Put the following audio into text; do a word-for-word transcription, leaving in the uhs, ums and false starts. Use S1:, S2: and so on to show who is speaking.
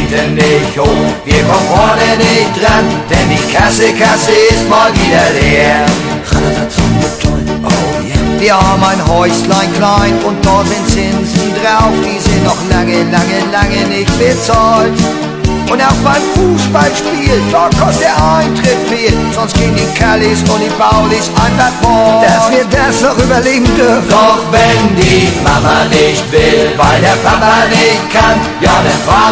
S1: treten nicht hoch, wir kommen vorne nicht dran, denn die Kasse, Kasse ist mal wieder leer. Oh yeah. Wir haben ein Häuslein klein und dort sind Zinsen drauf, die sind noch lange, lange, lange nicht bezahlt. Und auch beim Fußballspiel, da kostet der Eintritt viel, sonst gehen die Kallis und die Paulis einfach fort. Dass wir das noch überleben dürfen. Doch wenn die Mama nicht will, weil der Papa nicht kann, ja dann fahren